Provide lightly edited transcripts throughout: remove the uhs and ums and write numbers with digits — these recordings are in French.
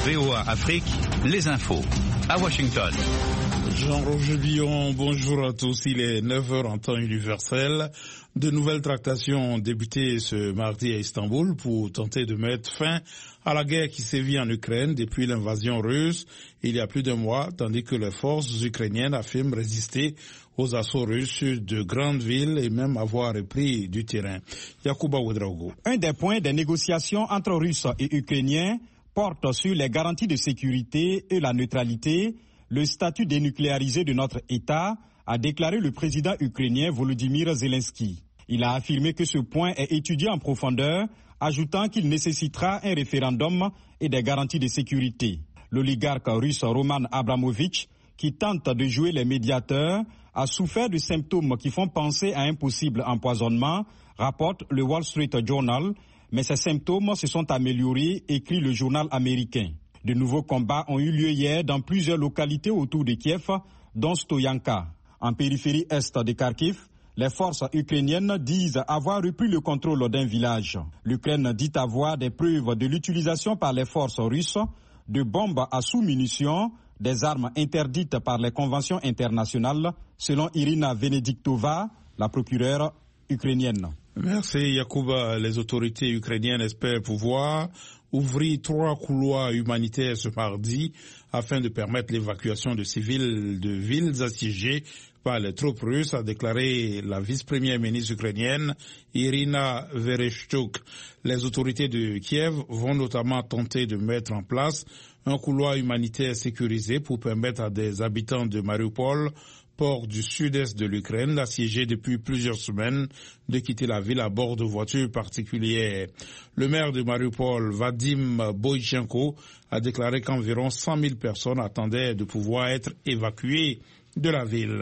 VOA Afrique, les infos. À Washington. Jean-Roger Billon, bonjour à tous. Il est 9h en temps universel. De nouvelles tractations ont débuté ce mardi à Istanbul pour tenter de mettre fin à la guerre qui sévit en Ukraine depuis l'invasion russe il y a plus d'un mois, tandis que les forces ukrainiennes affirment résister aux assauts russes de grandes villes et même avoir repris du terrain. Yacouba Ouedraogo. Un des points des négociations entre Russes et Ukrainiens porte sur les garanties de sécurité et la neutralité, le statut dénucléarisé de notre État, a déclaré le président ukrainien Volodymyr Zelensky. Il a affirmé que ce point est étudié en profondeur, ajoutant qu'il nécessitera un référendum et des garanties de sécurité. L'oligarque russe Roman Abramovich, qui tente de jouer les médiateurs, a souffert de symptômes qui font penser à un possible empoisonnement, rapporte le Wall Street Journal, mais ces symptômes se sont améliorés, écrit le journal américain. De nouveaux combats ont eu lieu hier dans plusieurs localités autour de Kiev, dont Stoyanka. En périphérie est de Kharkiv, les forces ukrainiennes disent avoir repris le contrôle d'un village. L'Ukraine dit avoir des preuves de l'utilisation par les forces russes de bombes à sous-munitions, des armes interdites par les conventions internationales, selon Irina Venediktova, la procureure ukrainienne. Merci Yacouba. Les autorités ukrainiennes espèrent pouvoir ouvrir 3 couloirs humanitaires ce mardi afin de permettre l'évacuation de civils de villes assiégées par les troupes russes, a déclaré la vice-première ministre ukrainienne Irina Vereshchuk. Les autorités de Kiev vont notamment tenter de mettre en place un couloir humanitaire sécurisé pour permettre à des habitants de Mariupol, port du sud-est de l'Ukraine, assiégé depuis plusieurs semaines, de quitter la ville à bord de voitures particulières. Le maire de Mariupol, Vadim Boychenko, a déclaré qu'environ 100 000 personnes attendaient de pouvoir être évacuées de la ville.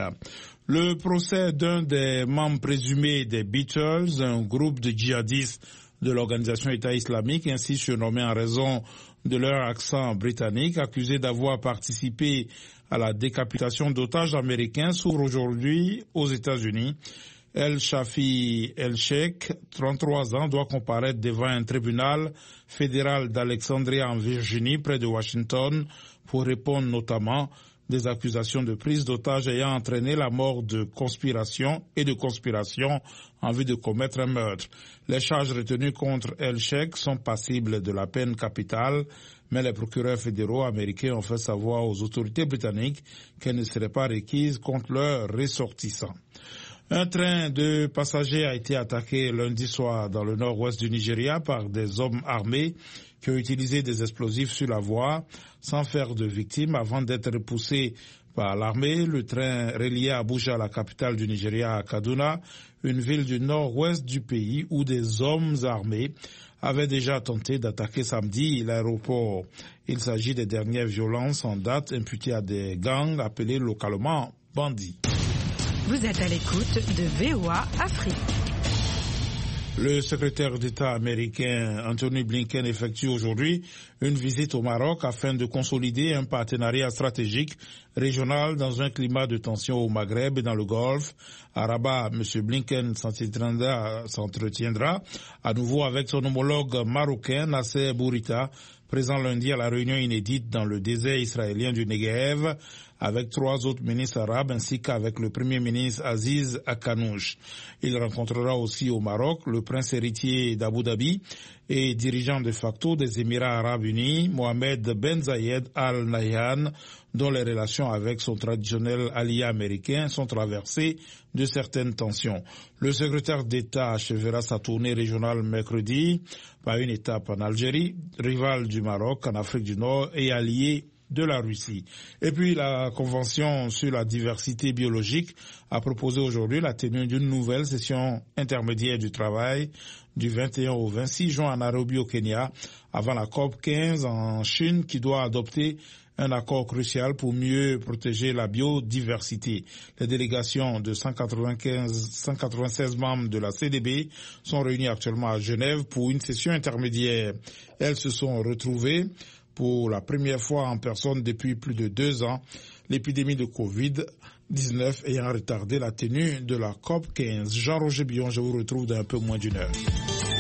Le procès d'un des membres présumés des Beatles, un groupe de djihadistes de l'organisation État islamique, ainsi surnommé en raison de leur accent britannique, accusés d'avoir participé à la décapitation d'otages américains, s'ouvre aujourd'hui aux États-Unis. El Shafi El Sheikh, 33 ans, doit comparaître devant un tribunal fédéral d'Alexandria en Virginie, près de Washington, pour répondre notamment des accusations de prise d'otages ayant entraîné la mort de conspiration en vue de commettre un meurtre. Les charges retenues contre El Sheikh sont passibles de la peine capitale, mais les procureurs fédéraux américains ont fait savoir aux autorités britanniques qu'elles ne seraient pas requises contre leurs ressortissants. Un train de passagers a été attaqué lundi soir dans le nord-ouest du Nigeria par des hommes armés qui ont utilisé des explosifs sur la voie sans faire de victimes avant d'être repoussés par l'armée. Le train reliait Abuja, la capitale du Nigeria, à Kaduna, une ville du nord-ouest du pays où des hommes armés avaient déjà tenté d'attaquer samedi l'aéroport. Il s'agit des dernières violences en date imputées à des gangs appelés localement bandits. Vous êtes à l'écoute de VOA Afrique. Le secrétaire d'État américain Anthony Blinken effectue aujourd'hui une visite au Maroc afin de consolider un partenariat stratégique régional dans un climat de tension au Maghreb et dans le Golfe. À Rabat, M. Blinken s'entretiendra à nouveau avec son homologue marocain Nasser Bourita, présent lundi à la réunion inédite dans le désert israélien du Negev, avec 3 autres ministres arabes ainsi qu'avec le premier ministre Aziz Akanouch. Il rencontrera aussi au Maroc le prince héritier d'Abu Dhabi et dirigeant de facto des Émirats arabes unis, Mohamed Ben Zayed Al Nahyan, dont les relations avec son traditionnel allié américain sont traversées de certaines tensions. Le secrétaire d'État achèvera sa tournée régionale mercredi par une étape en Algérie, rivale du Maroc en Afrique du Nord et allié de la Russie. Et puis la Convention sur la diversité biologique a proposé aujourd'hui la tenue d'une nouvelle session intermédiaire du travail du 21 au 26 juin en Nairobi au Kenya, avant la COP 15 en Chine qui doit adopter un accord crucial pour mieux protéger la biodiversité. Les délégations de 196 membres de la CDB sont réunies actuellement à Genève pour une session intermédiaire. Elles se sont retrouvées pour la première fois en personne depuis plus de 2 ans, l'épidémie de Covid-19 ayant retardé la tenue de la COP 15. Jean-Roger Billon, je vous retrouve dans un peu moins d'1 heure.